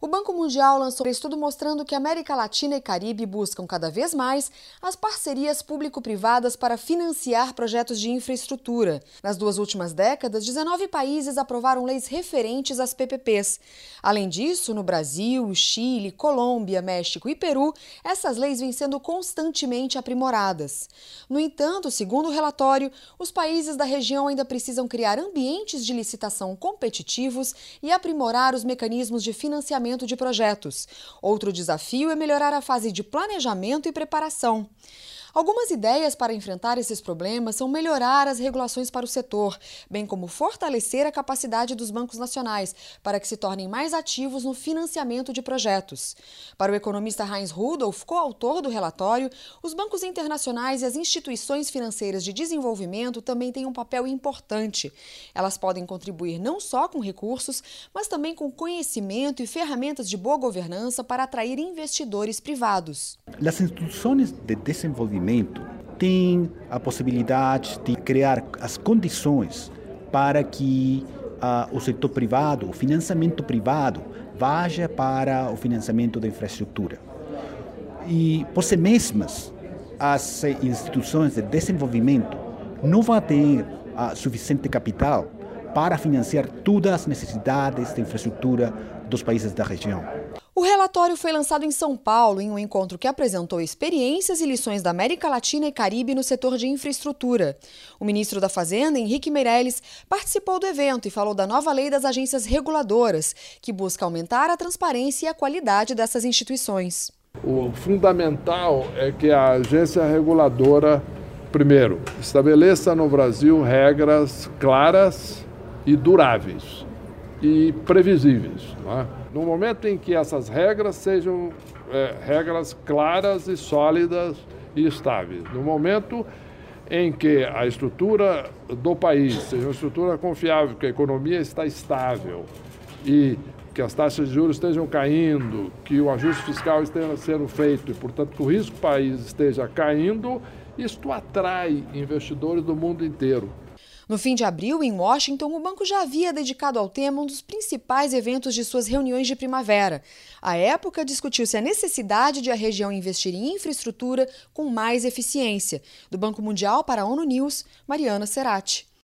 Banco Mundial lançou um estudo mostrando que a América Latina e Caribe buscam cada vez mais as parcerias público-privadas para financiar projetos de infraestrutura. Nas 2 últimas décadas, 19 países aprovaram leis referentes às PPPs. Além disso, no Brasil, Chile, Colômbia, México e Peru, essas leis vêm sendo constantemente aprimoradas. No entanto, segundo o relatório, os países da região ainda precisam criar ambientes de licitação competitivos e aprimorar os mecanismos de financiamento de projetos. Outro desafio é melhorar a fase de planejamento e preparação. Algumas ideias para enfrentar esses problemas são melhorar as regulações para o setor, bem como fortalecer a capacidade dos bancos nacionais para que se tornem mais ativos no financiamento de projetos. Para o economista Heinz Rudolph, coautor do relatório, os bancos internacionais e as instituições financeiras de desenvolvimento também têm um papel importante. Elas podem contribuir não só com recursos, mas também com conhecimento e ferramentas de boa governança para atrair investidores privados. As instituições de desenvolvimento têm a possibilidade de criar as condições para que o setor privado, o financiamento privado, vá para o financiamento da infraestrutura. E, por si mesmas, as instituições de desenvolvimento não vão ter suficiente capital para financiar todas as necessidades de infraestrutura dos países da região. O relatório foi lançado em São Paulo, em um encontro que apresentou experiências e lições da América Latina e Caribe no setor de infraestrutura. O ministro da Fazenda, Henrique Meirelles, participou do evento e falou da nova lei das agências reguladoras, que busca aumentar a transparência e a qualidade dessas instituições. O fundamental é que a agência reguladora, primeiro, estabeleça no Brasil regras claras e duráveis e previsíveis, não é? No momento em que essas regras sejam regras claras e sólidas e estáveis, no momento em que a estrutura do país seja uma estrutura confiável, que a economia está estável e que as taxas de juros estejam caindo, que o ajuste fiscal esteja sendo feito e, portanto, que o risco do país esteja caindo, isto atrai investidores do mundo inteiro. No fim de abril, em Washington, o banco já havia dedicado ao tema um dos principais eventos de suas reuniões de primavera. À época, discutiu-se a necessidade de a região investir em infraestrutura com mais eficiência. Do Banco Mundial para a ONU News, Mariana Cerati.